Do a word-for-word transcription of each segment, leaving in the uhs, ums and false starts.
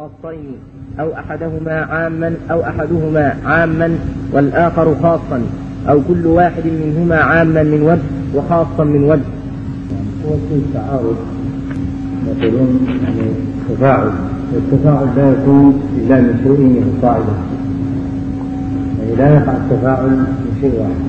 خاصين أو أحدهما عاما أو أحدهما عاما والآخر خاصا أو كل واحد منهما عاما من وجه وخاصا من وجه. هو التعارض يقولون يعني تفاعل، والتفاعل لا يكون إلا من شيء صاعدا، يعني لا يقع التفاعل من شيء واحد،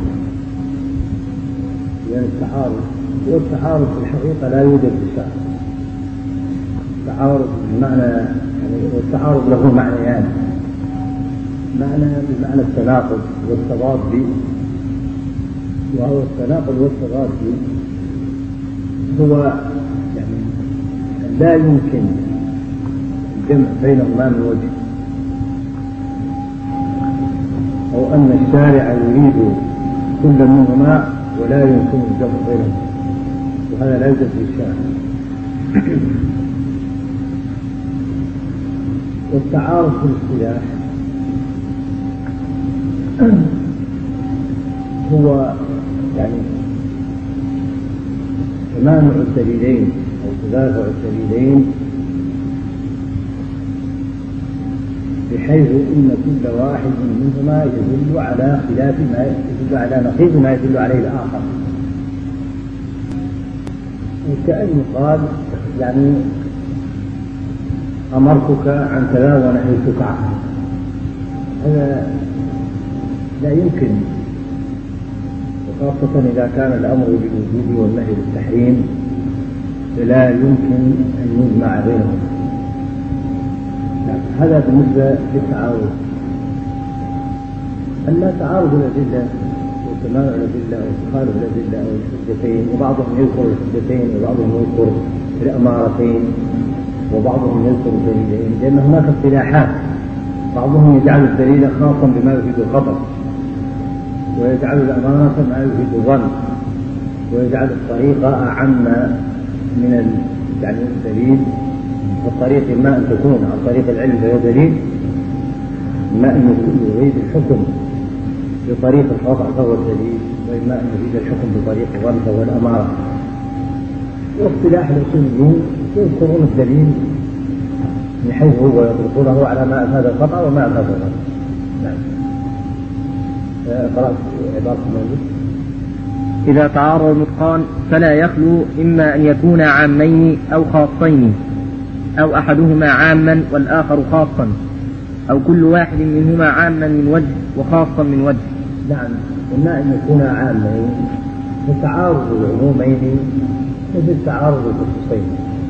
لأن التعارض والتعارض في الحقيقة لا يوجد بالشرع. التعارض بمعنى يعني التعارض له معنيان، معنى بمعنى التناقض والتضاد، وهو التناقض والتضاد هو يعني لا يمكن الجمع بينهما من وجه، أو أن الشارع يريد كل منهما ولا يمكن الجمع بينهما، وهذا لا يوجد في الشارع. والتعارض في الاصطلاح هو يعني تمانع الدليلين أو تدافع الدليلين، بحيث إن كل واحد منهما يدل على خلاف ما يدل على نقيض ما يدل عليه الآخر، وكأنه قال يعني أمرتك عن كذا ونهيتك عنه، هذا لا يمكن، وخاصة إذا كان الأمر بالوجوب والنهي بالتحريم فلا يمكن أن يجمع بينهم. هذا بالنسبة للتعارض. أما تعارض الأدلة وتمانع الأدلة وتخالف الأدلة أو الحجتين، وبعضهم يذكر الحجتين وبعضهم يذكر الأمارتين وبعضهم يذكر الدليلين، لأن هناك اصطلاحات، بعضهم يجعل الدليل خاصا بما يفيد الخطر، ويجعل الأمانة ما يفيد الظن، ويجعل الطريقة أعم من يعني الدليل، والطريق إما أن تكون عن طريق العلم فهو دليل، إما أن يريد الحكم بطريق الخطأ فهو الدليل، وإما أن يريد الحكم بطريق الظن فهو الأمارة. واصطلاح الأصوليين يذكرون الدليل من حيث هو يطلقونه على ما أفاد الخطأ وما أفاد الظن. نعم. قرأت عبارة الموجود: إذا تعارض النطقان فلا يخلو إما أن يكون عامين أو خاصين، أو أحدهما عاما والآخر خاصا، أو كل واحد منهما عاما من وجه وخاصا من وجه. نعم. إما أن يكون عامين، فتعارض العمومين مثل تعارض الخصوصين،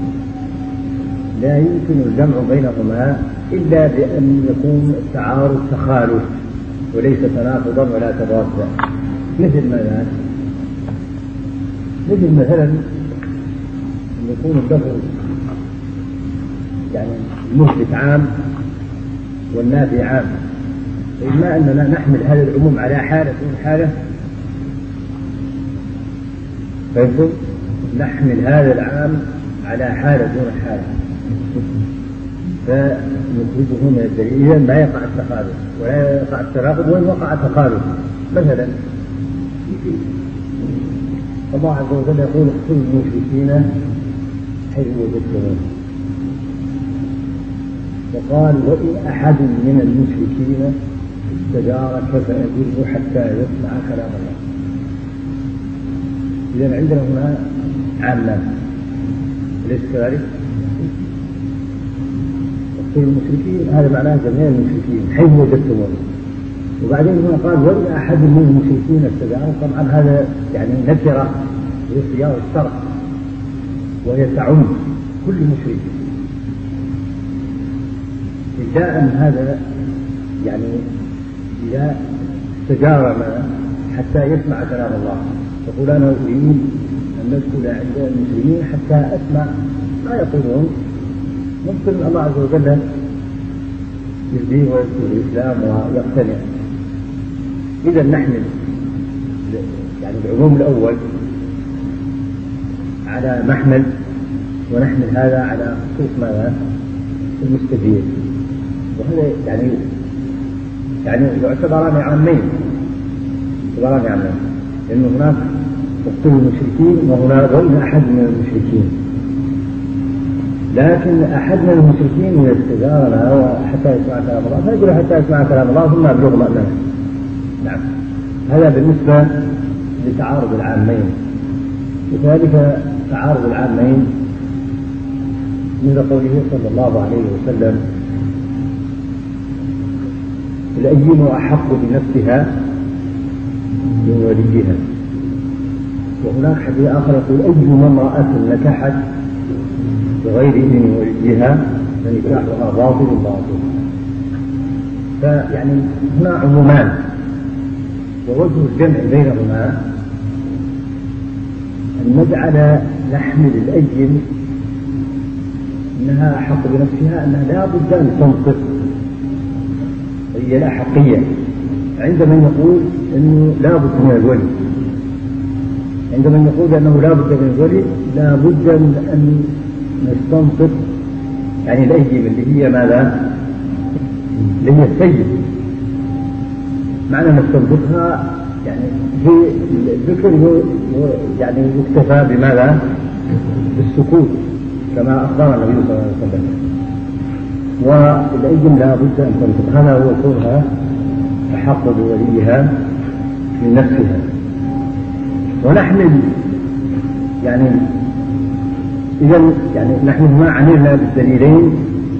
لا يمكن الجمع بينهما إلا بأن يكون التعارض تخالف وليس تناقضا ولا تضادا. مثل ماذا؟ مثل مثلا أن يكون اللفظ يعني المثبت عام والنافي عام، فإما أننا نحمل هذا العموم على حالة من حالة، فيكون نحمل هذا العام على حالة دون حالة، فنخرجه من الدليل. إذن لا يقع التخالف ولا يقع التناقض، وإن وقع تخالف. مثلا الله عز وجل يقول: اقتلوا المشركين حيث وجدتموهم، وقال: وإن أحد من المشركين استجارك فأجره حتى يسمع كلام الله. إذن عندنا هنا عامة، أليس كذلك؟ اقتلوا المشركين هذا معناه جميع المشركين حيث وجدتموهم، وبعدين هنا قال: وإن أحد من المشركين استجارك. طبعا هذا يعني نكرة في سياق الشرع، وهي تعم كل مشرك. ابتداء هذا يعني إذا استجارنا حتى يسمع كلام الله، يقول: أنا أريد أن ندخل عند المسلمين حتى أسمع ما يقولون، ممكن الله عز وجل يهديه ويدخل الإسلام ويقتنع. إذا نحمل يعني العموم الأول على محمل، ونحمل هذا على خصوص ماذا؟ المستفيد. وهذا يعني يعني يعتبران عامين، يعتبران عامين، لأنه هناك اقتلوا المشركين وهنا وإن أحد من المشركين. لكن أحد من المشركين يستجارنا حتى يسمع كلام الله فيقول حتى يسمع كلام الله ثم يبلغ مأمنه. نعم، هذا بالنسبة لتعارض العامين. وكذلك تعارض العامين من قوله صلى الله عليه وسلم: الأيم أحق بنفسها من وليها. وهناك حديث آخر يقول: أيما امرأة نكحت بغير إذن وليها فنكاحها باطل باطل. فيعني هنا عمومان، ووجه الجمع بينهما أن نجعل نحمل الأيم أنها أحق بنفسها، أنها لا بد أن تنطق، هي لا حقية. عندما يقول أنه لا بد من الولي، عندما يقول أنه لا بد من الولي لا بد من أن نستنطق يعني الأيم اللي هي ماذا؟ اللي هي السيد. معنى نستنطقها يعني في الذكر يعني يكتفى بماذا؟ بالسكوت كما أخبر النبي صلى الله عليه وسلم. والأيم لا بد أن تنطق، هذا هو كونها أحق بوليها من نفسها. ونحمل يعني إذا يعني نحن ما عملنا بالدليلين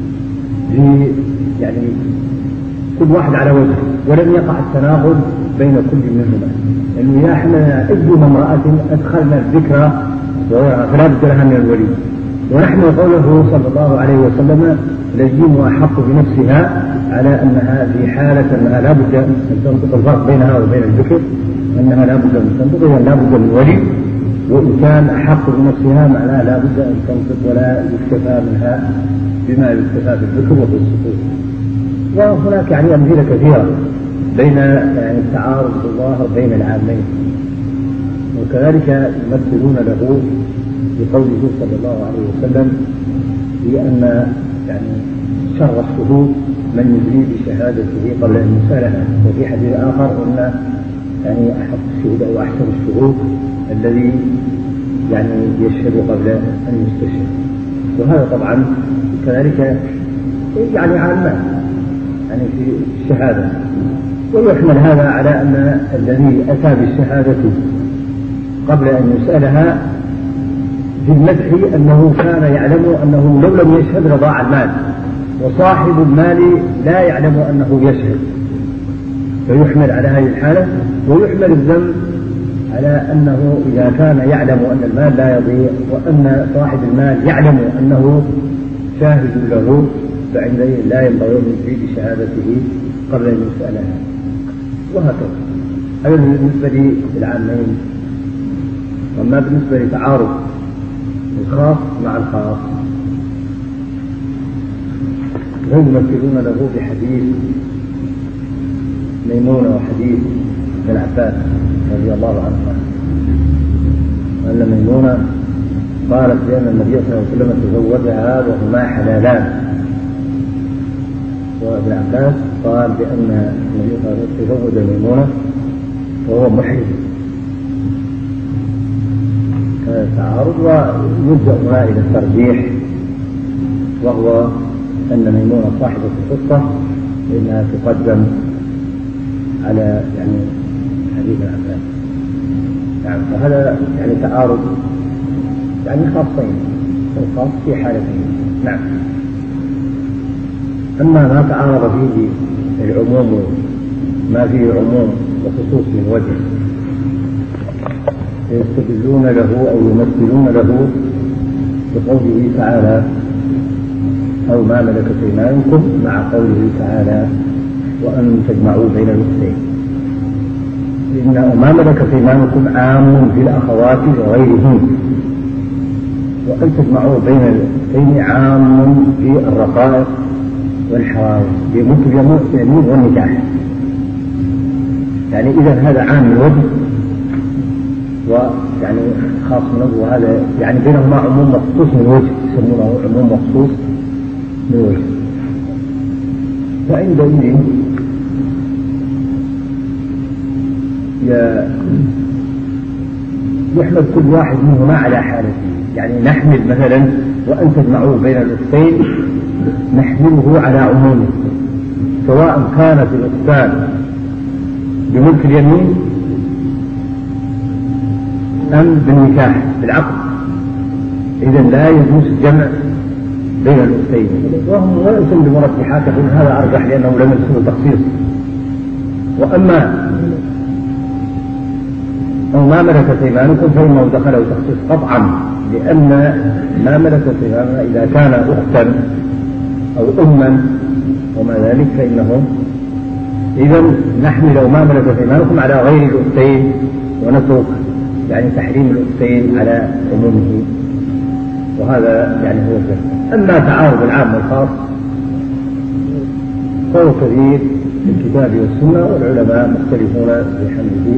في يعني كل واحد على وجهه، ولم يقع التناقض بين كل منهما، لأنه إذا حملنا أيما امرأة أدخلنا الذكر فلا بد لها من الولي. ونحن قوله صلى الله عليه وسلم: الأيم أحق بنفسها، على أنها في حالة أنها لا بد أن تنطق، الفرق بينها وبين الذكر أنها لا بد أن تنطق، يعني لا بد من ولي. وإن كان أحق بنفسها معناها لا بد أن تنطق ولا يكتفى منها بما يكتفى بالذكر وبالسكوت. وهناك يعني أمثلة كثيرة بين يعني التعارض الظاهر بين العامين. وكذلك يمثلون له بقوله صلى الله عليه وسلم بأن يعني شر الشهود من يدري بشهادته قبل أن يسألها. وفي حديث آخر أن يعني أحق الشهود أو أحسن الشهود الذي يعني يشهد قبل أن يستشهد. وهذا طبعا كذلك يعني عامة يعني في الشهادة. ويحمل هذا على أن الذي أتى بالشهادة قبل أن يسألها في المدح أنه كان يعلم أنه لو لم يشهد لضاع المال، وصاحب المال لا يعلم أنه يشهد، فيحمل على هذه الحالة. ويحمل الذنب على أنه إذا كان يعلم أن المال لا يضيع وأن صاحب المال يعلم أنه شاهد له، فعندئذ لا ينبغي أن يفيد بشهادته قبل أن يسألها. وهكذا هذا بالنسبة للعامين. وما بالنسبة لتعارض الخاص مع الخاص هم يمثلون له بحديث ميمونة وحديث ابن عباس رضي الله عنهما، أن ميمونة قالت بأن النبي صلى الله عليه وسلم تزوجها وهما حلالان، وابن عباس قال بأن النبي صلى الله عليه وسلم تزوج ميمونة وهو محرم. هذا التعارض ويلجأ هنا إلى الترجيح، وهو أن ميمونة صاحبة القصة لأنها تقدم على يعني حديث العباس. يعني فهذا يعني تعارض يعني خاصين، الخاص في حالتين. نعم. أما ما تعارض فيه العموم، ما فيه عموم وخصوص من وجه، يستدلون له أو يمثلون له بقوله تعالى: أو ما ملكت أيمانكم، مع قوله تعالى: وأن تجمعوا بين الأختين. إن ما ملكت أيمانكم عام في الأخوات وغيرهن، وأن تجمعوا بين الأختين عام في الرقائق والحرائر بملك اليمين والنكاح. يعني إذا هذا عام من وجه ويعني خاص من وجه، وهذا يعني بينهما عموم مخصوص من وجه، يسمونه عموم مخصوص من وجه. فعندئذ يحمل كل واحد منهما على حالته. يعني نحمل مثلا وأن تجمعوا بين الأختين نحمله على عمومه، سواء كانت الأختان بملك اليمين أم بالنكاح بالعقد، إذا لا يجوز الجمع بين الأختين. وهم ويسم بمرجحات يقول هذا أرجح لأنه لم يدخل تخصيص. وأما أو ما ملكت أيمانكم فإنه دخله تخصيص قطعا، لأن ما ملكت أيماننا إذا كان أختا أو أما وما ذلك فإنه إذا نحمل ما ملكت أيمانكم على غير الأختين ونترك يعني تحريم الأختين على عمومه، وهذا يعني هو الجمع. أما تعارض العام والخاص فهو كثير في الكتاب والسنة، والعلماء مختلفون في حمله،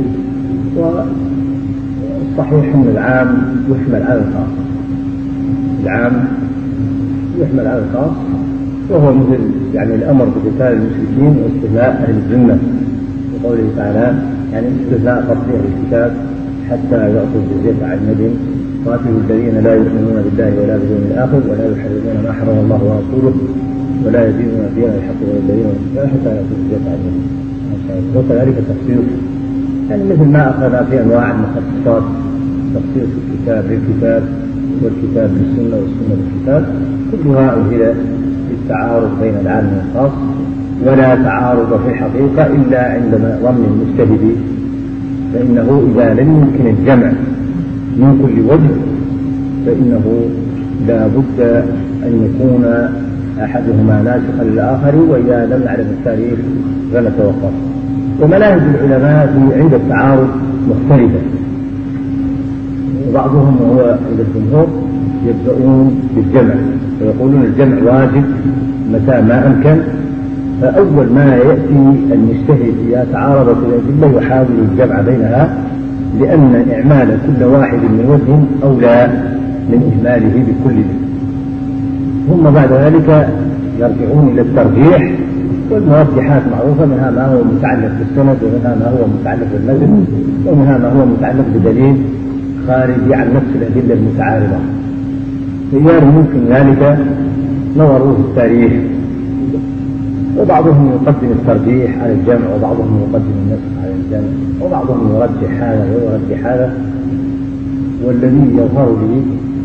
والصحيح أن العام يحمل على الخاص، العام يحمل على الخاص، وهو مثل يعني الأمر بقتال المشركين واستثناء أهل الذمة وقوله تعالى يعني استثناء تطبيق الكتاب حتى يعطوا الجزية عن يد قاتلوا الذين لا يؤمنون بالله ولا باليوم الآخر ولا يحرمون ما حرم الله ورسوله ولا يدينون دين الحق ولا الذين حتى يعطوا الجزية عن يد. وكذلك التخصيص يعني مثل ما أخذنا في أنواع المخصصات، تخصيص الكتاب بالكتاب والكتاب بالسنة والسنة بالكتاب، كلها أهل التعارض بين العام والخاص، ولا تعارض في الحقيقة إلا عندما ظن المجتهد، فإنه إذا لم يمكن الجمع من كل وجه فإنه لا بد أن يكون أحدهما ناسخا للآخر، وإذا لم نعلم التاريخ فنتوقف. ومناهج العلماء في عند التعارض مختلفة، وبعضهم وهو عند الجمهور يبدأون بالجمع ويقولون الجمع واجب متى ما أمكن، فأول ما يأتي المجتهد إذا تعارضت الأدلة يحاول الجمع بينها، لأن إعمال كل واحد من وجه أولى من إهماله بكل ذي. ثم بعد ذلك يرجعون إلى الترجيح، والمرجحات معروفة، منها ما هو متعلق بالسند ومنها ما هو متعلق بالنزل ومنها ما هو متعلق بدليل خارجي عن نفس الأدلة المتعارضة. فإذا ممكن ذلك نظروا في التاريخ، وبعضهم يقدم الترجيح على الجمع وبعضهم يقدم النسخ على الجمع وبعضهم يرجح هذا ويرجح هذا. والذي يظهر لي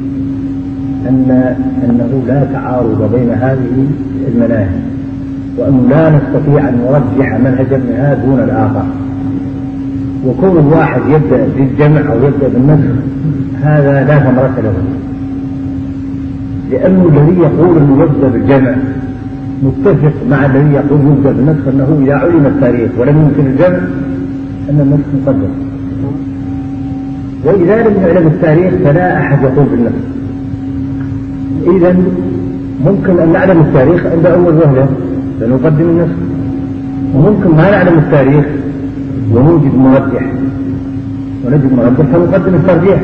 أن أنه لا تعارض بين هذه المناهج، وأنه لا نستطيع أن نرجح منهجا منها دون الآخر، وكون الواحد يبدأ بالجمع أو يبدأ بالنسخ هذا لا ثمرة له، لأنه الذي يقول أنه يبدأ بالجمع متفق مع الذي يقول يبدأ بالنسخ، أنه إذا علم التاريخ ولم يمكن الجمع أن النسخ مقدم، وإذا لم يعلم التاريخ فلا أحد يقول بالنسخ. إذن ممكن أن نعلم التاريخ عند أول وهلة فنقدم النسخ، وممكن ما نعلم التاريخ ونوجد مرجح ونجد مرجح فنقدم الترجيح.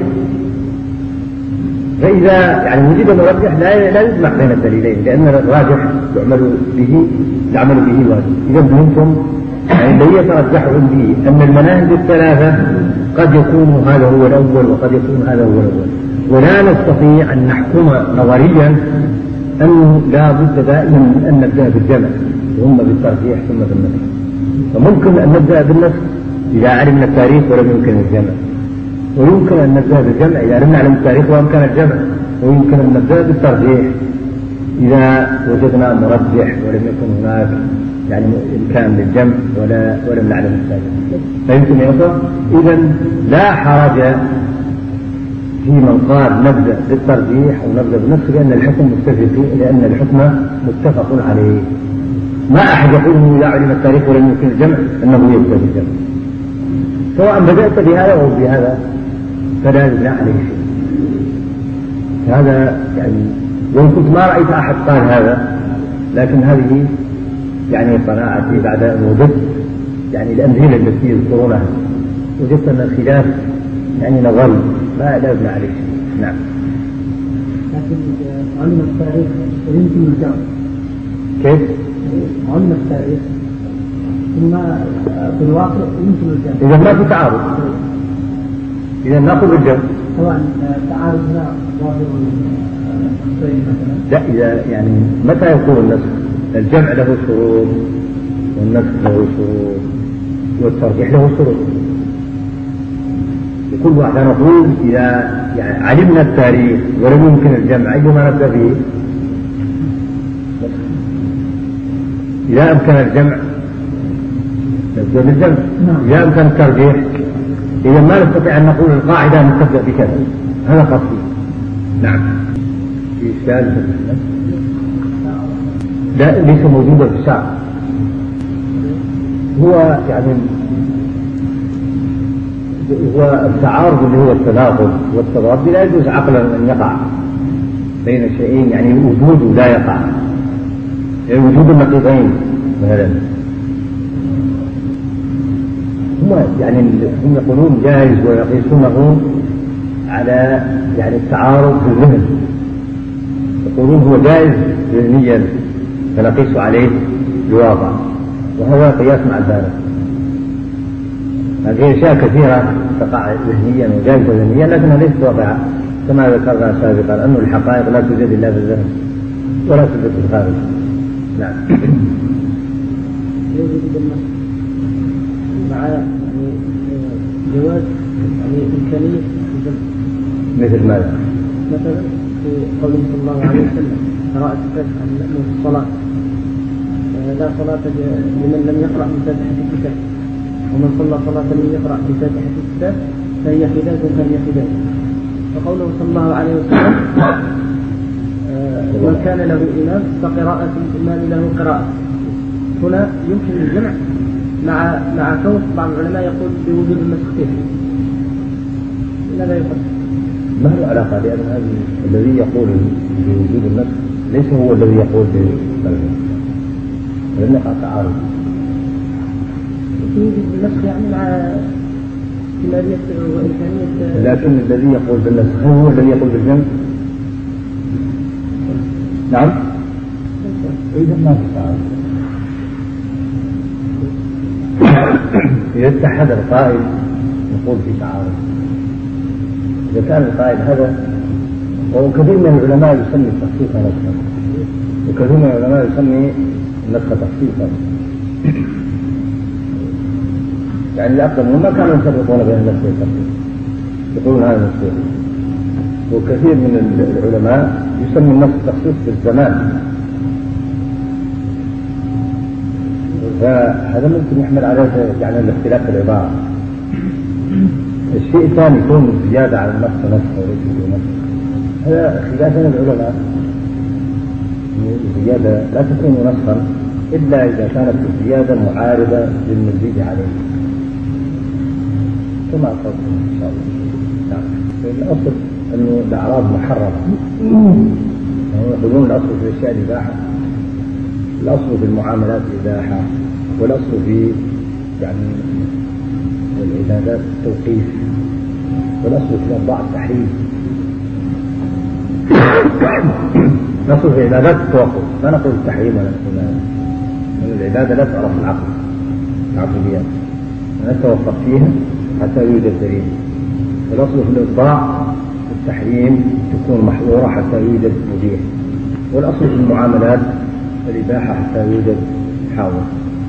فإذا يعني وجد مرجح لا لا يجمع بين الدليلين، لأن الراجح يعمل به العمل به واجب. إذا فهمتم يعني الذي يترجح عندي أن المناهج الثلاثة قد يكون هذا هو الأول وقد يكون هذا هو الأول، ولا نستطيع أن نحكم نظريا أنه لا بد دائما من أن نبدأ بالجمع ثم بالترجيح ثم بالنسخ. فممكن أن نبدأ بالنسخ إذا علمنا التاريخ ولم يمكن الجمع، ويمكن أن نبدأ بالجمع إذا لم نعلم التاريخ وأمكن الجمع، ويمكن أن نبدأ بالترجيح إذا وجدنا مرجح ولم يكن هناك يعني إمكان للجمع ولا ولم نعلم التاريخ. فيمكن يا أخوة إذا لا حرج في من قال نبدأ بالترجيح أو نبدأ بالنسخ، لأن الحكم متفق لأن الحكم متفق عليه. ما أحد يقول أنه إذا علم التاريخ ولم يمكن الجمع أنه يبدأ بالجمع، سواء بدأت بهذا أو بهذا فلا يبنى عليه شيء. هذا يعني وإن كنت ما رأيت أحد قال هذا، لكن هذه يعني قناعتي بعد أن وجدت يعني الأمثلة التي يذكرونها، وجدت أن الخلاف يعني نظري ما لا يبنى عليه شيء. نعم. لكن علم التاريخ ويمكن الجمع. كيف؟ علم التاريخ ثم في الواقع يمكن الجمع. إذا ما في تعارض، إذا نأخذ الجمع. طبعا التعارض هنا ظاهر لا، إذا يعني متى يكون النسخ؟ الجمع له شروط والنسخ له شروط والترجيح له شروط. لكل واحد نقول إذا يعني علمنا التاريخ ولم يمكن الجمع أيما نبدأ به؟ إذا أمكن الجمع نبدأ بالجمع، إذا أمكن الترجيح إذا ما نستطيع أن نقول القاعدة أن تبدأ بكذا. هذا قصدي. نعم. في إشكال؟ لا، ليس موجودا في الشعر. هو يعني هو التعارض اللي هو التناقض والتضاد لا يجوز عقلا أن يقع بين شيئين، يعني وجوده لا يقع، يعني وجود النقيضين مثلا. هم يعني هم يقولون جائز ويقيسونه على يعني التعارض في الذهن، يقولون هو جائز ذهنيا فنقيس عليه الواقع، وهذا قياس مع البالغ. هذه أشياء كثيرة تقع ذهنيا وجائزة ذهنيا لكنها ليست واقعة كما ذكرنا سابقا، أن الحقائق لا توجد إلا في الذهن ولا توجد في الخارج. نعم. مع يعني جواز يعني إمكانية الجمع. مثل ماذا؟ مثلا في قوله صلى الله عليه وسلم قراءة الفاتحة من الصلاة، لا صلاة لمن لم يقرأ بفاتحة الكتاب، ومن صلى صلاة لم يقرأ بفاتحة الكتاب فهي خلاف فهي خلاف. فقوله صلى الله عليه وسلم من كان له إمام فقراءة الإمام له قراءة، هنا يمكن الجمع مع مع كون بعض العلماء يقول بوجود النسخ فيه. ماذا يقول؟ ما له علاقة، لأن هذا الذي يقول بوجود النسخ ليس هو الذي يقول بالنسخ، لأن يقع تعارض. وجود النسخ يعني مع احتمالية وإمكانية، لكن الذي يقول بالنسخ هو الذي يقول بالجمع. نعم. إذا ما في تعارض. إذا اتحد القائل نقول في تعارض. إذا كان القائل هذا، وكثير من العلماء يسمي التخصيص نسخا، وكثير من العلماء يسمي النسخ تخصيصا. يعني الأقدم ما كانوا يفرقون بين النسخ والتخصيص، يقولون هذا نسخ. وكثير من العلماء يسمي النسخ تخصيص بالزمان، فهذا ممكن يحمل على يعني الاختلاف في العبارة. الشيء الثاني يكون زيادة على النص نسخ وليس بدون نسخ، هذا خلاف بين العلماء. الزيادة لا تكون نسخا إلا إذا كانت الزيادة معارضة للمزيد عليه، كما قلت إن شاء الله. نعم. الأصل أنه الأعراض محرمة، يعني يقولون الأصل في الأشياء الإباحة، الأصل في المعاملات الإباحة، والأصل في يعني العبادات التوقيف، والأصل في الأوضاع التحريم. نصل في العبادات التوقف، لا نقول التحريم ولا نقول أن العبادة لا تعرف العقل العقليات، نتوقف فيها حتى يوجد دليل. والأصل في الإطباع التحريم تكون محظورة حتى يوجد مبيح، والأصل في المعاملات الإباحة حتى يوجد حاضر.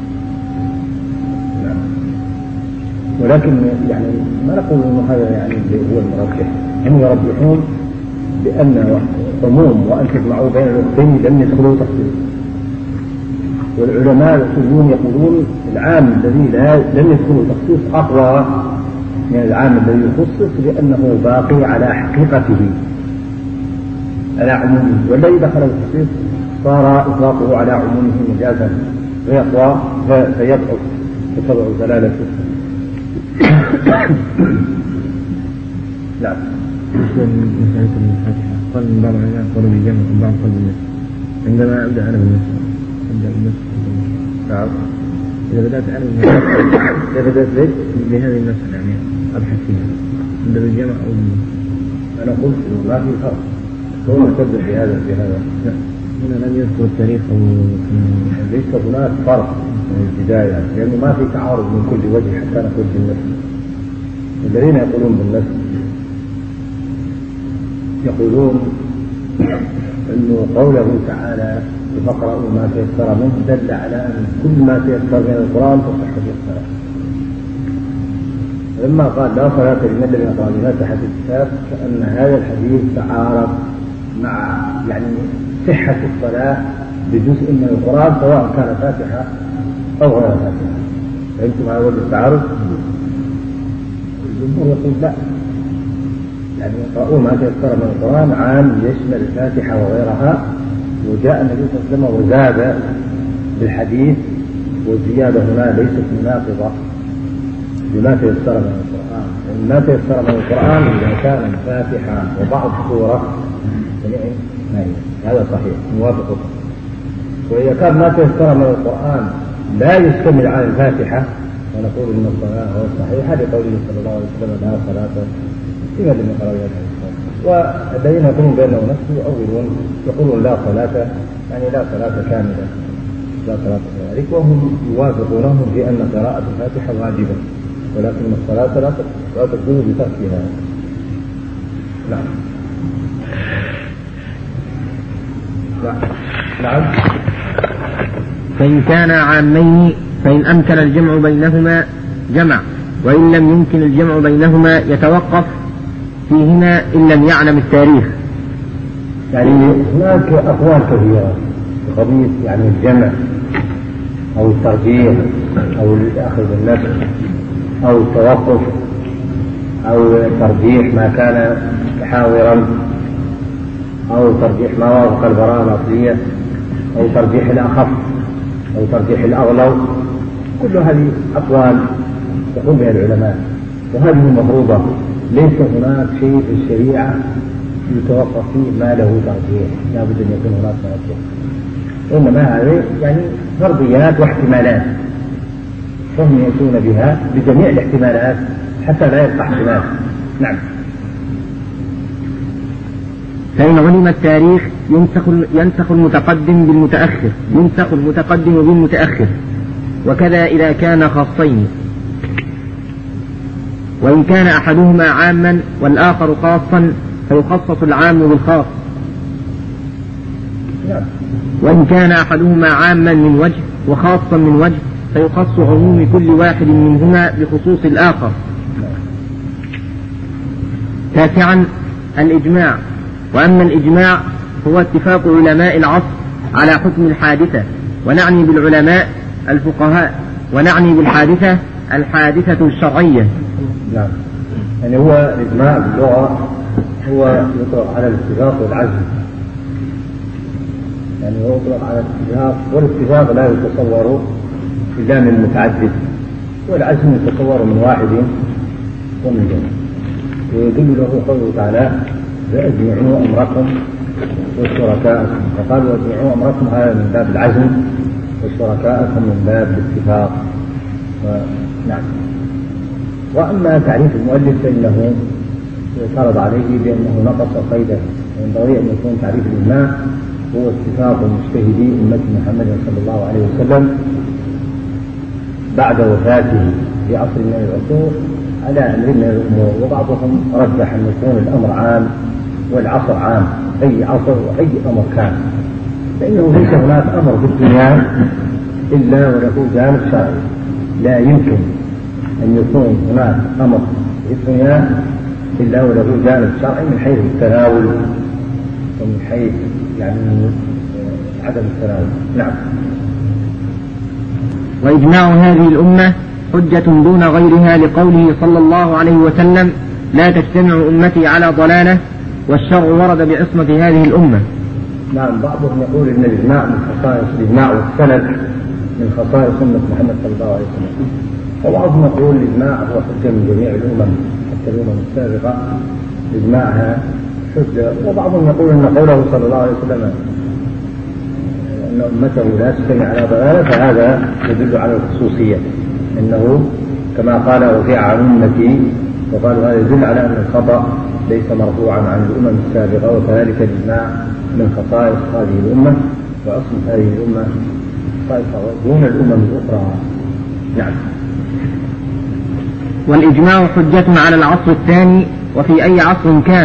نعم. ولكن يعني ما نقول إنه هذا يعني هو المرجح، هم يرجحون بأن عموم وأن تجمعوا بين الأختين لم يدخلوا تخصيص، والعلماء الأصوليون يقولون العام الذي لم يدخلوا تخصيص أقوى من العام الذي يخصص، لأنه باقي على حقيقته على عمومه، والذي دخل التخصيص صار إطلاقه على عمومه مجازا فيقوى فيضعف وتضع دلالته. لا. مسألة الفاتحة قال من بعض العلماء قالوا بالجمع ومن بعض قال بالنسخ. عندما أبدأ أنا بالنسخ أبدأ بالنسخ. نعم. إذا بدأت أنا بالنسخ إذا بدأت ليش بهذه المسألة يعني أبحث فيها أبدأ بالجمع أو بالنسخ. أنا قلت ما في فرق، هو تبدأ بهذا بهذا. هنا لم يذكر التاريخ أو ليس هناك فرق من البداية، لأنه يعني ما في تعارض من كل وجه حتى نقول بالنسخ. الذين يقولون بالنسخ يقولون أنه قوله تعالى فاقرأوا ما تيسر منه دل على أن كل ما تيسر من القرآن تصح به الصلاة. لما قال لا صلاة لمن لم يقرأ بفاتحة الكتاب كأن هذا الحديث تعارض مع يعني صحة الصلاة بجزء من القرآن سواء كان فاتحة أو غير فاتحة. فهمتم هذا وجه التعارض؟ الجمهور يقول لا، يعني يقرؤون ما تيسر من القرآن عام يشمل الفاتحة وغيرها، وجاء النبي صلى الله عليه وسلم وزاد بالحديث، والزيادة هنا ليست مناقضة بما تيسر من القرآن. ما تيسر من القرآن إذا كان الفاتحة وبعض سورة يعني هذا صحيح موافق. وإذا كان ما تيسر من القرآن لا يشتمل على الفاتحة ونقول إن الصلاة هو الصحيح هذا قوله صلى الله عليه وسلم لا صلاة لمن لم يقرأ بفاتحة. والذين يقولون بأنه نفسه يؤولون يقولون لا صلاة يعني لا صلاة كاملة لا صلاة كذلك، وهم يوافقونهم في أن قراءة الفاتحة واجبة ولكن الصلاة لا تكون بتركها. نعم نعم. فإن كان عامين فإن أمكن الجمع بينهما جمع، وإن لم يمكن الجمع بينهما يتوقف فيهما إن لم يعلم التاريخ. يعني هناك أقوال كثيرة في قضية يعني الجمع أو الترجيح أو الأخذ بالنفس أو التوقف أو ترجيح ما كان محاورا أو ترجيح ما وافق البراءة الأصلية أو ترجيح الأخف أو ترجيح الأغلظ. كل هذه أقوال يقوم بها العلماء وهذه مفروضة. ليس هناك شيء في الشريعة يتوقف فيه ما له ترجيح، لا بد أن يكون هناك ترجيح، إنما هذه يعني فرضيات واحتمالات فهم يأتون بها بجميع الاحتمالات حتى لا يبقى احتمال. نعم. فإن علم التاريخ ينسخ ينسخ المتقدم بالمتأخر ينسخ المتقدم بالمتأخر، وكذا إذا كان خاصين، وإن كان أحدهما عاما والآخر خاصا فيخصص العام بالخاص، وإن كان أحدهما عاما من وجه وخاصا من وجه فيخص عموم كل واحد منهما بخصوص الآخر. تاسعا الإجماع. وأما الإجماع هو اتفاق علماء العصر على حكم الحادثة، ونعني بالعلماء الفقهاء، ونعني بالحادثة الحادثة الشرعية. نعم. يعني هو الإجماع باللغة هو يطلق على الاتفاق والعزم، يعني هو يطلق على الاتفاق، والاتفاق لا يتصور إلا من متعدد، والعزم يتصور من واحد ومن جميع. ويدل له قوله تعالى فأجمعوا أمركم وشركاءكم، فقالوا أجمعوا أمركم هذا من باب العزم وشركاءكم من باب الاتفاق. نعم. وأما تعريف المؤلف فإنه يعترض عليه بأنه نقص قيده، وينبغي أن يكون تعريف الإجماع هو اتفاق مجتهدي أمة محمد صلى الله عليه وسلم بعد وفاته في عصر من العصور على أمر من الأمور، وبعضهم رجح أن يكون الأمر عام والعصر عام، أي عصر وأي أمر كان، فإنه ليس هناك أمر في الدنيا إلا وله جانب شرعي. لا يمكن أن يكون هناك أمر في الدنيا إلا وله جانب شرعي من حيث التناول ومن حيث يعني عدم التناول. نعم. وإجماع هذه الأمة حجة دون غيرها لقوله صلى الله عليه وسلم لا تجتمع أمتي على ضلالة والشرع ورد بعصمة هذه الأمة. نعم. بعضهم يقول إن الإجماع من خصائص الإجماع والسند من خصائص أمة محمد صلى الله عليه وسلم، وبعضهم يقول الإجماع هو حجة من جميع الأمم حتى الأمم السابقة إجماعها حجة. وبعضهم يقول أن قوله صلى الله عليه وسلم أن أمته لا تجتمع على ضلالة فهذا يدل على الخصوصية، إنه كما قال وفي عن أمتي، وقالوا هذا يدل على أن الخطأ ليس مرفوعا عن الأمم السابقة، وكذلك الإجماع من خصائص هذه الأمة وأصل هذه الأمة دون الأمم الأخرى. نعم. والإجماع حجة على العصر الثاني وفي أي عصر كان،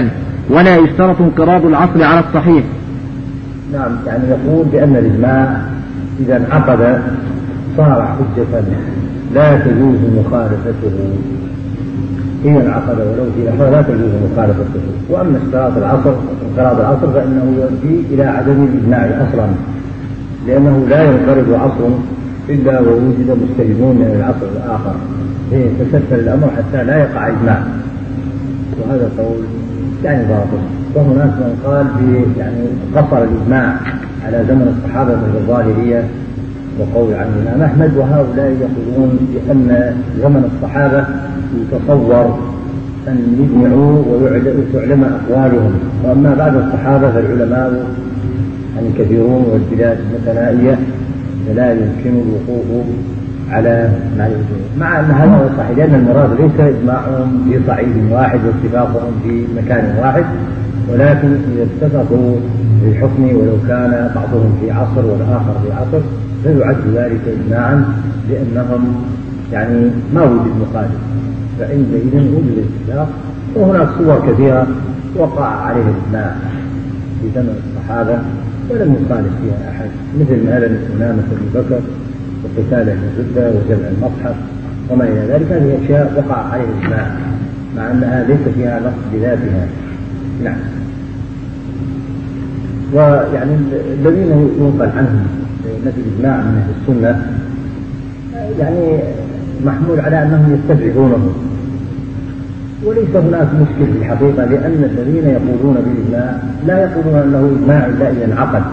ولا يشترط انقراض العصر على الصحيح. نعم، يعني يقول بأن الإجماع إذا انعقد صار حجة لا تجوز مخالفته، إذا انعقد ولو في لحظة لا تجوز مخالفته. وأما اشتراط العصر انقراض العصر فإنه يؤدي إلى عدم الإجماع أصلا، لأنه لا ينقرض عصر إلا ووجد مجتهدون من العصر الآخر، يتسلسل الأمر حتى لا يقع إجماع، وهذا القول يعني باطل. وهناك من قال يعني قصر الإجماع على زمن الصحابة من الظاهرية وقول عن الإمام أحمد، وهؤلاء يقولون بأن زمن الصحابة يتصور أن يجمعوا وتعلم أقوالهم، وأما بعد الصحابة فالعلماء يعني كثيرون والبلاد متنائية فلا يمكن الوقوف على معرفته، مع أن هذا صحيح، لأن المراد ليس إجماعهم في صعيد واحد واتفاقهم في مكان واحد، ولكن إذا اتفقوا في الحكم ولو كان بعضهم في عصر والآخر في عصر فيعد ذلك إجماعا، لأنهم يعني ما وجد مخالف، فعندئذ وجد الاتفاق. وهناك صور كثيرة وقع عليه الإجماع في زمن الصحابة ولم يخالف فيها أحد، مثل مثلا إمامة أبي بكر وقتال أهل الردة وجمع المصحف وما إلى ذلك. هذه أشياء وقع عليه الإجماع مع أنها ليس فيها نص بذاتها. نعم. ويعني الذين ينقل عنهم نفي الإجماع من أهل السنة يعني محمول على أنهم يستبعدونه، وليس هناك مشكل في الحقيقة، لأن الذين يقولون بالإجماع لا يقولون أنه إجماع إلا إذا انعقد،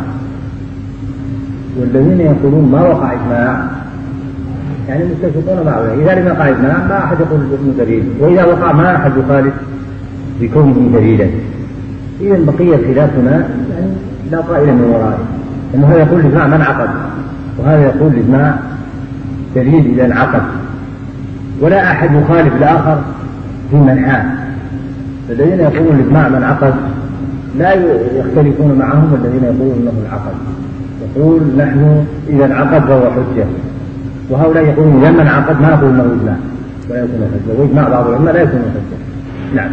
والذين يقولون ما وقع إجماع يعني متفقون معه، إذا لم يقع إجماع ما أحد يقول ابن دليل، وإذا وقع ما أحد يخالف بكونه دليلا. إذا بقي خلافنا يعني لا قائل من ورائه، إنه هذا يقول الإجماع ما انعقد وهذا يقول الإجماع دليل إذا انعقد، ولا أحد يخالف الآخر في منحاه. الذين يقولون الإجماع ما انعقد لا يختلفون معهم والذين يقولون أنه انعقد، يقول نحن إذا انعقد فهو حجة، وهؤلاء يقولون لما انعقد ما نقول انه اجماع ولا يكون حجة، واجماع بعض العلماء لا يكون حجة. نعم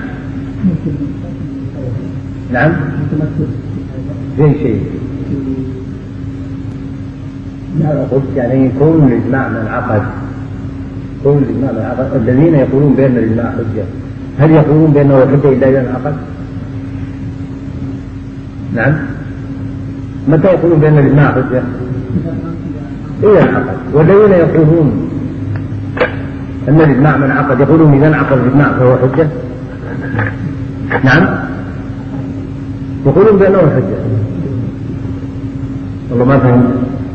نعم زي شيء قلت يعني يكون الاجماع من انعقد، يكون الاجماع من انعقد. الذين يقولون بأن الاجماع حجة هل يقولون بأنه حجة إلا إذا انعقد؟ نعم. متى يقولون بأن الاجماع حجة؟ إذا انعقد. والذين يقولون أن الإجماع من انعقد يقولون إذا انعقد الإجماع فهو حجة. نعم يقولون بأنه حجة. والله ما فهمت.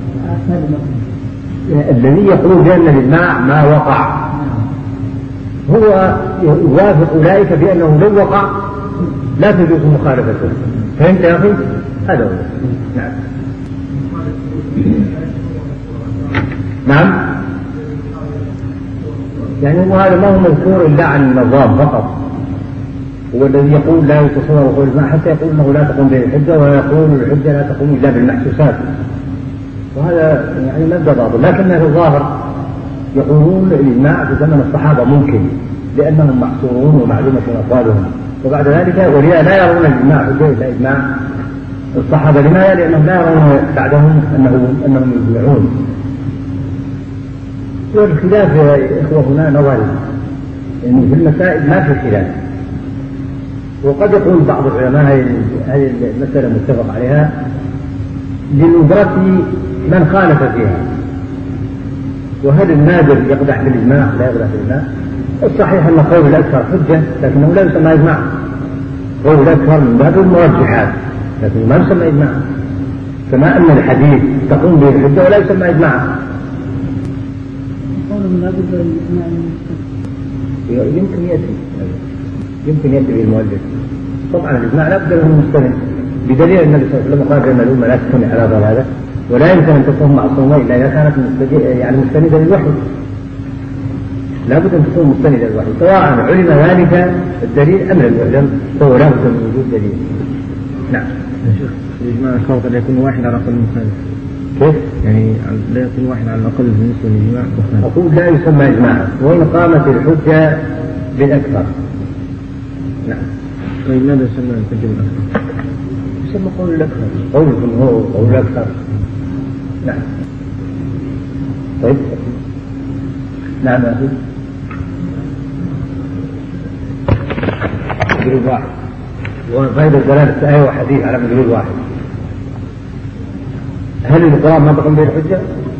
الذي يقول بأن الإجماع ما وقع هو يوافق أولئك بأنه لو وقع لا تجوز مخالفته. فهمت يا أخي؟ هذا هو. نعم نعم يعني هذا ما هو مذكور إلا عن النظام فقط، هو الذي يقول لا يتصور وقول ما حتى يقول أنه لا تقوم به الحجة، ويقول الحجة لا تقوم إلا بالمحسوسات، وهذا يعني مبدأ باطل. لكن في الظاهر يقولون الإجماع في زمن الصحابة ممكن لأنهم محصورون ومعلومة أقوالهم، وبعد ذلك ولذا لا يرون الإجماع حجة إلا إجماع الصحابة. لماذا؟ لأنهم لا يرون بعدهم أنه أنهم يجمعون. والخلاف يا إخوة هنا نظري، يعني في المسائل ما في خلاف، وقد يقول بعض العلماء هذه المسألة متفق عليها لندرة من خالف فيها، وهل النادر يقدح بالإجماع لا يقدح بالإجماع؟ الصحيح أن قول الأكثر حجة لكنه لا يسمى إجماع، قول الأكثر من باب المرجحات لكنه ما يسمى إجماع، كما أن الحديث تقوم به الحجة ولا يسمى إجماع. يمكن يأتي يمكن يأتي به المؤلف. طبعا الإجماع لا بد منه مستند، بدليل أن النبي صلى الله عليه وسلم قال بأن الأمة لا تكون على ضلالة ولا يمكن أن تكون معصومة إلا إذا كانت يعني مستندة للوحي، لا بد أن تكون مستندة للوحي، سواء علم ذلك الدليل أم لم يعلم فهو لا بد من وجود دليل. نعم. الإجماع الشرط أن يكون واحد على الأقل مخالف. كيف؟ يعني لا يكون واحد على الأقل بالنسبة للإجماع مخالف. أقول لا يسمى إجماعا وإن قامت الحجة بالأكثر. نعم. طيب ماذا سمى الحجة الأكثر؟ يسمى قول الأكثر، قول الجمهور، قول الأكثر. نعم. طيب. نعم يا أخي. مدلول واحد. وفائدة دلالة آية وحديث على مدلول واحد. هل القرآن ما تقوم به الحجة؟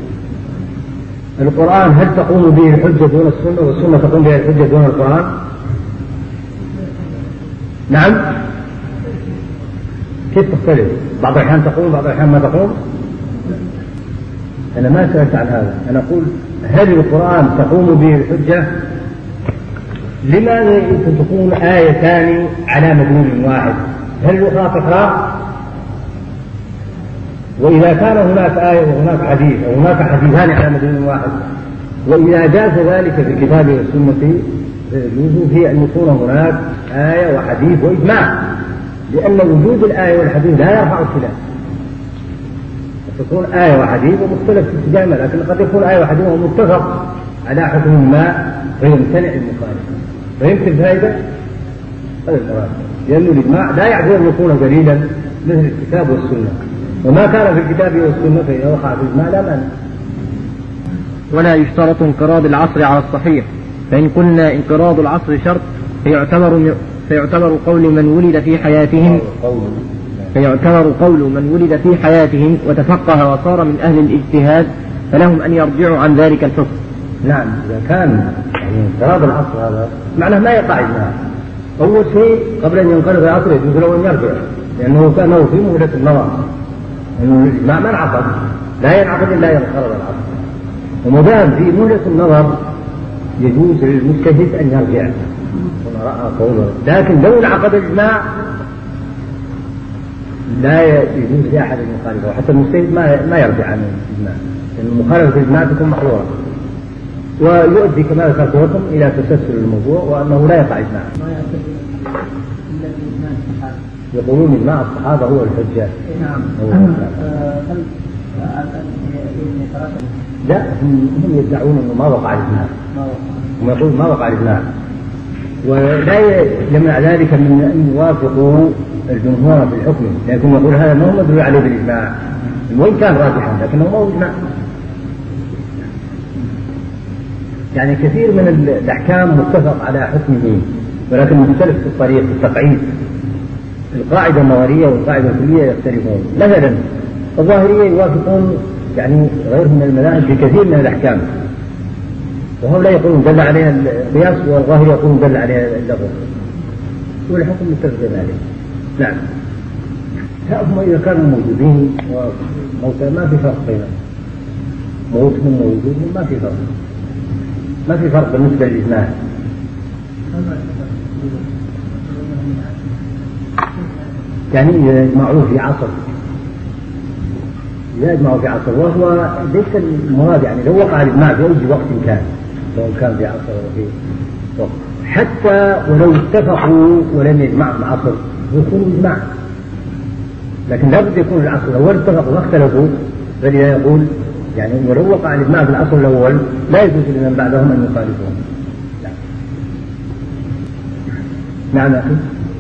القرآن هل تقوم به الحجة دون السنة والسنة تقوم به الحجة دون القرآن؟ نعم. كيف تختلف؟ بعض الأحيان تقوم بعض الأحيان ما تقوم. أنا ما سألت عن هذا، أنا أقول هل القرآن تقوم به الحجة؟ لماذا تكون آيتان على مدلول واحد؟ هل الأخرى تكرار؟ وإذا كان هناك آية وهناك حديث أو هناك حديثان على مدلول واحد، وإذا جاز ذلك في الكتاب والسنة يجوز في أن يكون هناك آية وحديث وإجماع، لأن وجود الآية والحديث لا يرفع الخلاف. تكون آية وحديث ومختلف في اتجاهنا، لكن قد يكون آية وحديث ومتفق على حكم ما فيمتنع المخالف. فهمت الفائدة؟ هذا المراد، لأن الإجماع لا يعتبر أن يكون دليلا مثل الكتاب والسنة، وما كان في الكتاب والسنة فإذا وقع في الإجماع لا مانع. ولا يشترط انقراض العصر على الصحيح، فإن قلنا انقراض العصر شرط فيعتبر فيعتبر قول من ولد في حياتهم فيعتبر قول من ولد في حياتهم وتفقه وصار من أهل الاجتهاد، فلهم أن يرجعوا عن ذلك الحكم. نعم، إذا كان يعني انقراض العصر هذا معناه ما يقع إجماع. أول شيء قبل أن ينقرض العصر يجوز له أن يرجع، لأنه كان في مهلة النظر، إنه الإجماع ما انعقد، لا ينعقد إلا ينقرض العصر. ومدام في مهلة النظر يجوز للمجتهد أن يرجع وما رأى قوله. لكن لو انعقد الإجماع لا يجوز لأحد أن يخالفه، وحتى المجتهد ما ما يرجع عن الإجماع، لأن المخالفة الإجماع تكون محظورة، ويؤدي كما ذكرتم إلى تسلسل الموضوع وأنه لا يقع إجماع. يقولون إجماع الصحابة هو الحجة. نعم. لا، هم يدعون أنه ما وقع الإجماع، هم يقولون ما وقع الإجماع، ولا يمنع ذلك من أن يوافقوا الجمهور في الحكم، لكن يقول هذا ما هو مدلول عليه بالإجماع، وإن كان راجحا لكنه ما هو إجماع. يعني كثير من الأحكام متفق على حكمه، ولكن مختلف في الطريق في التقعيد. القاعدة النظرية والقاعدة الكلية يختلفون. مثلا الظاهرية يوافقون يعني غيرهم من المذاهب في كثير من الأحكام، وهم لا يقولون دل عليها القياس، والظاهر يقولون دل عليها اللغو، والحكم متفق عليه. نعم. هم إذا كانوا موجودين وموتى ما في فرق بينهم، موتهم موجودهم ما في فرق، ما في فرق بالنسبة للإجماع. يعني يجمعوه في عصر، يجمعوا في عصر، وهو ليس المراد يعني لو وقع الإجماع في أي وقت كان، سواء كان في عصر أو في وقت، حتى ولو اتفقوا ولم يجمعوا العصر يكون إجماع، لكن لابد يكون العصر الأول اتفقوا واختلفوا، فلذا يقول يعني ولو وقع الإجماع في العصر الأول لا يجوز لمن بعدهم أن يخالفهم. نعم يا أخي.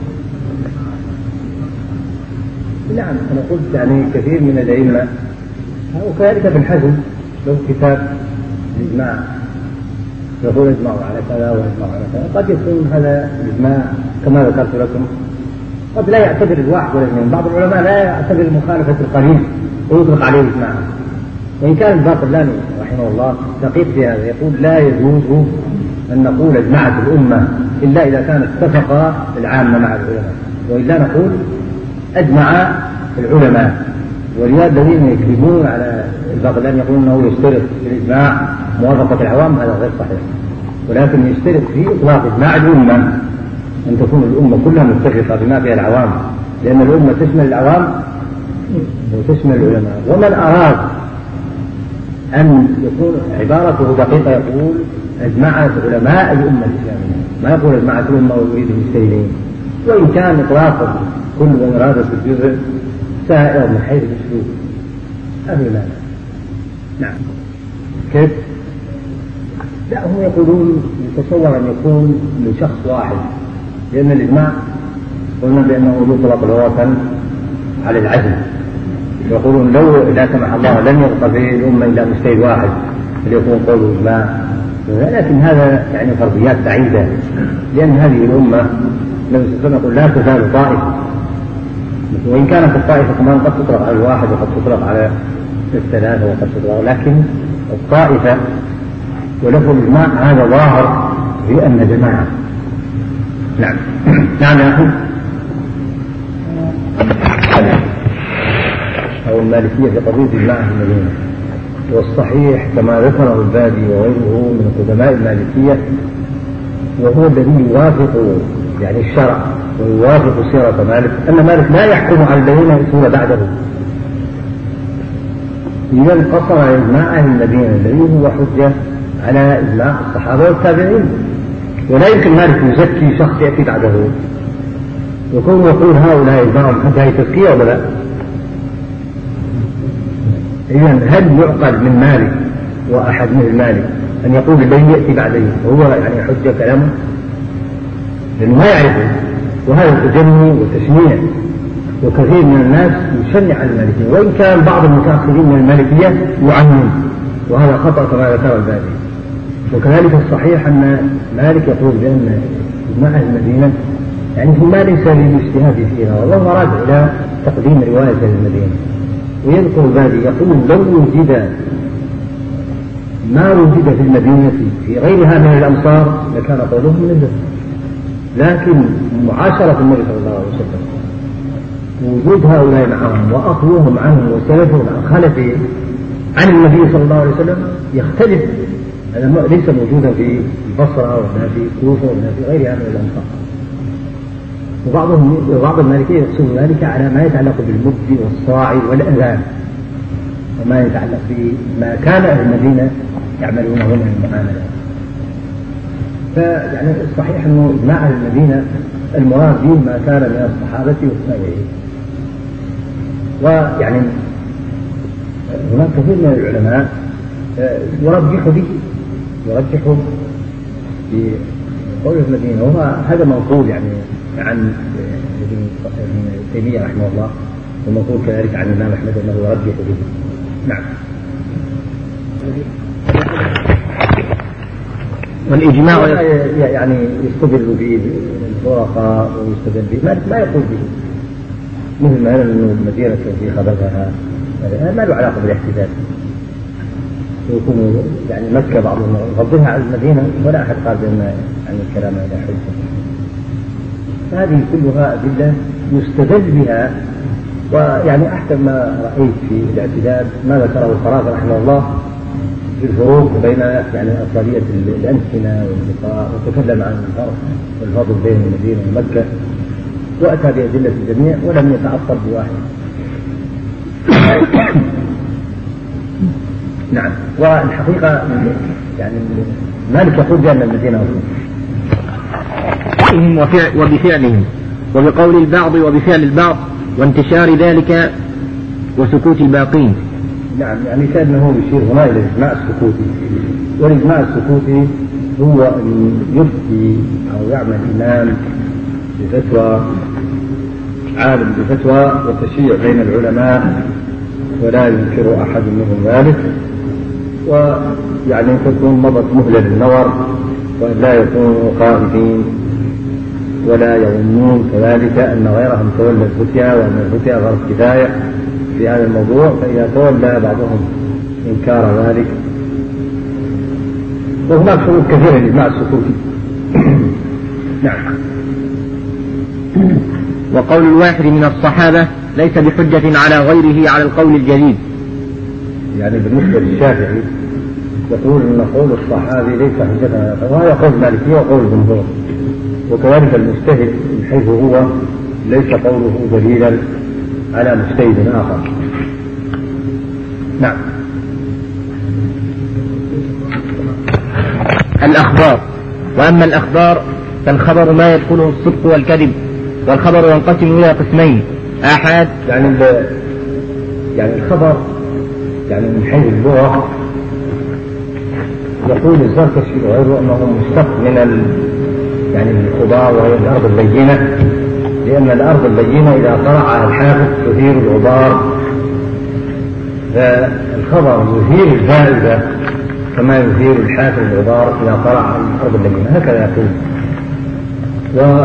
نعم، أنا قلت يعني كثير من الأئمة، وكذلك ابن حزم له كتاب الإجماع يقول اجمعوا على كذا واجمعوا على كذا. قد يكون هذا الإجماع كما ذكرت لكم، قد لا يعتبر الواحد ولا اثنين. بعض العلماء لا يعتبر مخالفة القليل ويطلق عليه إجماعا، وإن كان الباقلاني رحمه الله دقيق في هذا، يقول لا يجوز أن نقول اجمعت الأمة إلا إذا كان اتفق العامة مع العلماء، وإلا نقول أجمع العلماء. ولذلك الذين يكذبون على الباقلاني يقولون أنه يشترط في الإجماع موافقة العوام، هذا غير صحيح، ولكن يشترط في إطلاق إجماع الأمة أن تكون الأمة كلها متفقة بما فيها العوام، لأن الأمة تشمل العوام وتشمل العلماء. ومن أراد أن يكون عبارته دقيقة يقول أجمعت علماء الأمة الإسلامية، ما يقول أجمعت الأمة ويريد المجتهدين، وإن كان إطلاق كل من أراد في الجزء سائر من حيث الأسلوب أهل المعنى. نعم. كيف؟ لا، هم يقولون يتصور أن يكون من شخص واحد، لأن الإجماع قلنا بأنه يطلق لغة على العزم، يقولون لو إذا سمح الله لن يبقى في الأمة إلا مجتهد واحد فليكون قوله إجماع، لكن هذا يعني فرضيات بعيدة، لأن هذه الأمة النبي صلى الله عليه وسلم يقول لا تزال طائفة، وإن كانت الطائفة كمان قد تطلق على الواحد وقد تطلق على الثلاثة وقد تطلق، لكن الطائفة ولفظ الإجماع هذا ظاهر في أن جماعة. نعم نعم يا أخي. أو المالكية في قضية الإجماع في المدينة، والصحيح كما ذكره البادي وغيره من قدماء المالكية وهو الذي يوافق يعني الشرع ويوافق سيرة مالك أن مالك لا يحكم على الذين يأتون بعده، إذا قصر على إجماع أهل المدينة الذي هو حجة على إجماع الصحابة والتابعين، ولا يمكن مالك يزكي شخص يأتي بعده وكون يقول هؤلاء إجماعهم حتى هي تزكية ولا لا؟ إذن هل يعقل من مالك وأحد من مالك أن يقول الذي يأتي بعده هو يعني حجة كلامه؟ لأنه ما يعرفه، وهذا تجني وتشنيع، وكثير من الناس يشنع على المالكية، وإن كان بعض المتأخرين من المالكية يعمم، وهذا خطأ كما ذكر البادي. وكذلك الصحيح أن مالك يقول بأن إجماع أهل المدينة يعني فيما ليس للاجتهاد فيها، والله أراد إلى تقديم رواية أهل المدينة. ويذكر البادي يقول لو وجد ما وجد في المدينة في غيرها من الأمصار لكان قولهم من ذلك، لكن معاشرة النبي صلى الله عليه وسلم وجود هؤلاء معهم وأخذوهم عنه وسلفهم عن خلفه عن النبي صلى الله عليه وسلم يختلف، هذا ليس موجودا في البصرة ولا في كوفة ولا في غيرها من الأمصار. وبعضهم وبعض المالكية يقصد ذلك على ما يتعلق بالمد والصاع والأذان وما يتعلق بما كان أهل المدينة يعملونه من المعاملات. فيعني الصحيح أنه إجماع أهل المدينة المراد به ما كان من الصحابة والتابعين. ويعني هناك كثير من العلماء يرجح به يرجح في قول المدينة، وهو هذا منقول يعني عن ابن تيمية رحمه الله، ومنقول كذلك عن الإمام أحمد أنه يرجح به. نعم. والإجماع يعني يستدل به الفرقاء ويستدل به مالك ما يقول به، مثل ما أنه المدينة في خبرها هذا ما له علاقة بالاحتجاج، ويكون يعني مكة بعضهم يفضلها على المدينة ولا أحد قال بأن يعني الكلام هذا حجة. هذه كلها أدلة يستدل بها. ويعني أحسن ما رأيت في الاعتداد ما ذكره الخرافي رحمه الله في الفروق بين يعني أفضلية الأمكنة واللقاء، وتكلم عن الفرق والفضل بين المدينة ومكة، وأتى بأدلة الجميع ولم يتعصب بواحد. نعم. والحقيقة يعني مالك يقول بأن المدينة وبفعلهم وبقول البعض وبفعل البعض وانتشار ذلك وسكوت الباقين. نعم. يعني كأنه يشير هنا إلى الإجماع السكوتي، والإجماع السكوتي هو أن يفتي أو يعمل إمام بفتوى عالم بفتوى وتشيع بين العلماء ولا ينكر أحد منهم ذلك، ويعني تكون مضت مهلة للنظر ولا يكونوا خائفين ولا يظنون كذلك أن غيرهم تولى الفتيا وأن الفتيا غير كفاية في هذا الموضوع، فإذا تولى بعضهم إنكار ذلك. وهناك شروط كثيرة للإجماع السكوتي. نعم. وقول الواحد من الصحابة ليس بحجة على غيره على القول الجديد. يعني بالنسبة للشافعي يقول أن قول الصحابي ليس حجة، وهذا قول المالكية وقول الجمهور، وكذلك المجتهد من حيث هو ليس قوله دليلا على مجتهد آخر. نعم. الأخبار. وأما الأخبار فالخبر ما يدخله الصدق والكذب، والخبر ينقسم إلى قسمين: آحاد يعني يعني الخبر يعني من حيث اللغة يقول الزركشي وغيره أنه مشتق من ال يعني الخضار وهي الأرض اللينة، لأن الأرض اللينة إذا قرعها الحافظ تثير الغبار، فالخبر يثير الفائدة كما يثير الحافظ الغبار إذا قرع الأرض اللينة، هكذا يقول. و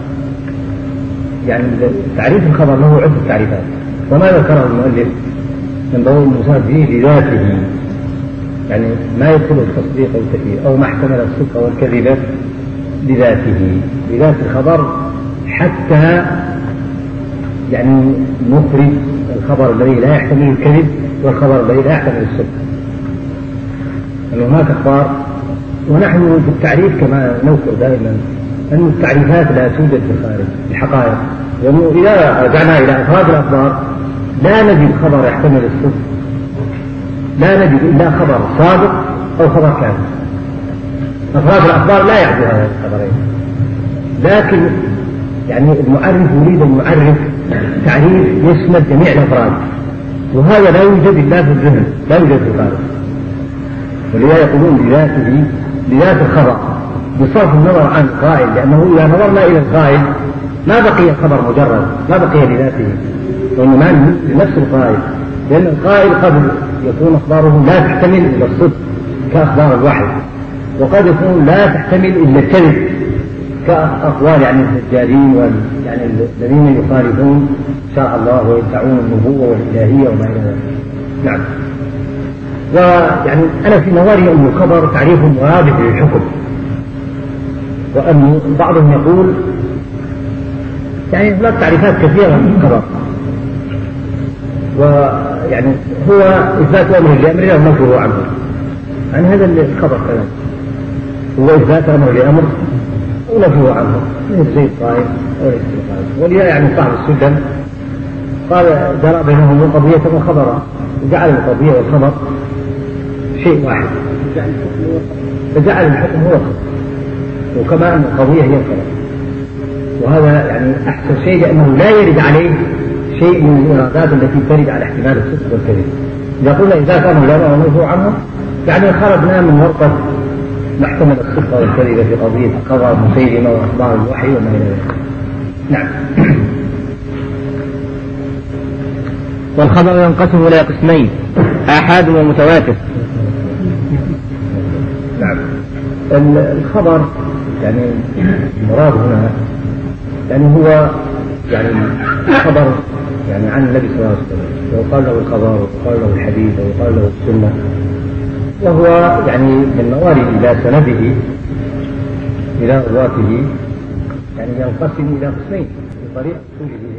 يعني تعريف الخبر له عدة تعريفات، وما ذكره المؤلف من ضوء المساعد فيه لذاته، يعني ما يدخل التصديق أو التكذيب أو ما احتمل الصدق والكذب لذاته، لذات الخبر، حتى يعني نخرج الخبر الذي لا يحتمل الكذب والخبر الذي لا يحتمل الصدق. أن هناك أخبار، ونحن في التعريف كما نذكر دائما أن التعريفات لا توجد في الخارج الحقائق، لأنه إذا رجعنا إلى أفراد الأخبار لا نجد خبر يحتمل الصدق، لا نجد إلا خبر صادق أو خبر كاذب. أفراد الأخبار لا يعدو هذا الخبرين، لكن يعني المعرف يريد أن يعرف تعريف يشمل جميع الأفراد، وهذا لا يوجد إلا في الذهن، لا يوجد في الخارج. ولذا يقولون بذاته بذات الخبر بصرف النظر عن القائل، لأنه إذا نظرنا إلى القائل ما بقي الخبر مجرد، ما بقي لذاته، وإنما لنفس القائل، لأن القائل قد يكون أخباره لا تحتمل إلا الصدق كأخبار الوحي، وقد يكون لا تحتمل إلا الكذب كأقوال يعني الدجالين وال يعني الذين يخالفون شرع الله ويدعون النبوة والإلهية وما إلى ذلك. نعم. ويعني أنا في نظري أن الخبر تعريف مرادف للحكم، وأن بعضهم يقول يعني هناك تعريفات كثيرة للخبر، ويعني هو إثبات أمر لأمر أو نفيه عنه، عن هذا الخبر كذا هو إثبات أمر لأمر أو نفيه عنه، من السيد قائم أو ليس قائم. ولذا يعني صاحب السلم قال جرى بينهم قضية وخبرا، وجعل القضية والخبر شيء واحد، فجعل الحكم هو الخبر، وكما أن القضية هي الخبر. وهذا يعني أحسن شيء، لأنه لا يرد عليه شيء من الإرادات التي ترد على احتمال الصدق والكذب. إذا قلنا إذا كانوا لا نعرفه عنه يعني خرجنا من ورطة محتمل الصدق والكذب في قضية قضاء مسيلمة وأخبار الوحي وما إلى ذلك. نعم. والخبر ينقسم إلى قسمين، آحاد ومتواتر. نعم. الخبر يعني المراد هنا يعني هو يعني خبر يعني عن النبي صلى الله عليه وسلم، ويقال له الخبر ويقال له الحديث ويقال له السنة، وهو يعني من موارد إلى سنده إلى رواته يعني ينقسم إلى قسمين بطريقة توجد